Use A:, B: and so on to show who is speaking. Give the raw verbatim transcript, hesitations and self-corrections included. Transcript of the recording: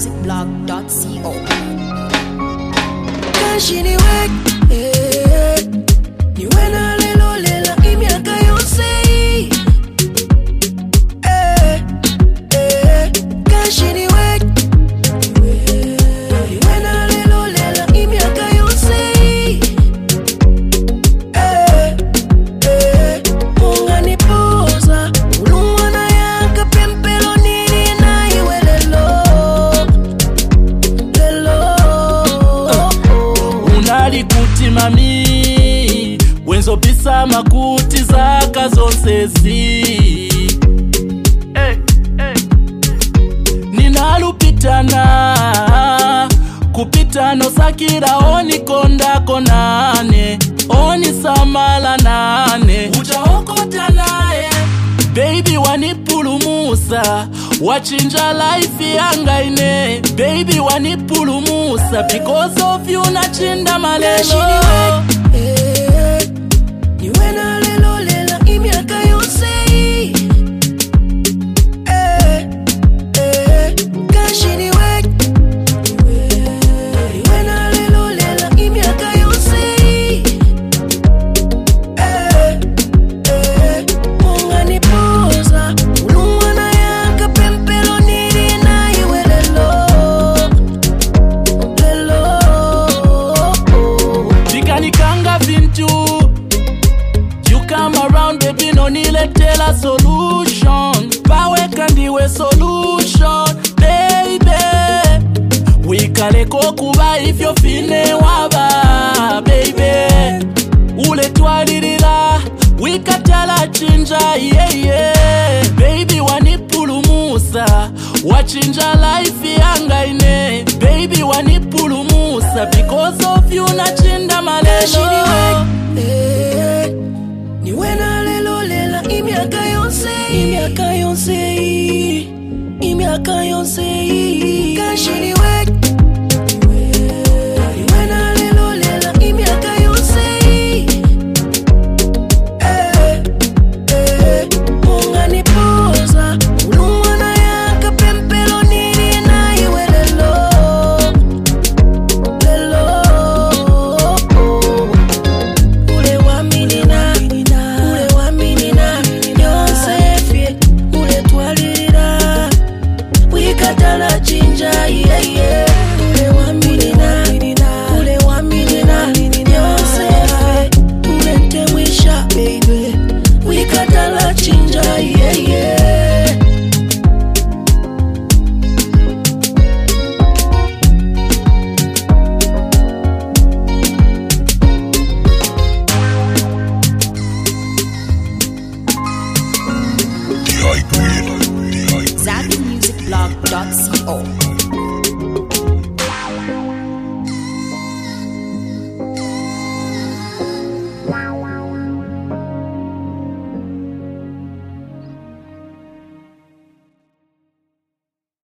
A: music blog dot co.
B: Kashini wek, eh, ni wena lelo lela imiaka yonse. Eh, eh, kashini wek, ni wena lelo lela imiaka yonse. Eh, eh, munga nipoza, ulungwana yanka pempelo nini na iwe lelo.
C: Unali kuti mami wenzo bisa makuti zaka zonsezi. Hey, hey. Ninalupitana kupitano sakira oni konda konane oni samala nane ujaokota nae baby wanipulumusa wachinja life yanga ine baby wanipulumusa because of you nachinda malelo.
B: Eh, ni wena lelo lela imiaka yonse. Eh, eh, kashini wek, ni wena lelo lela imiaka yonse. Eh, eh, munga nipoza, ulungwana yanka pempelo nini na iwe lelo. Lelo.
C: Vikanikanga vintu you come around baby no niletela solution pawe kandiwe solution baby wikaleko kuba ifyo fine waba baby ule twalilila wikatala chinja yeah yeah baby wanipulumusa wachinja life yanga ine baby wanipulumusa because of you nachinda malelo.
B: Eh, ni wena lelo lela imiaka yonse. Imiaka yonse, imiaka yonse. Kashini wek, ni wena lelo lela imiaka yonse. Eh, eh, munga nipoza, ulungwana yanka pempelo nini na iwe lelo. Lelo. Ule wa minina, ule wa minina, yonse fie, ule twalira, wikatala chinja, yeah yeah. Ule wa minina, ule wa minina, yonse fie, ule ntemwisha, baby, wikatala chinja, yeah yeah.
A: Zabi music blog dot co.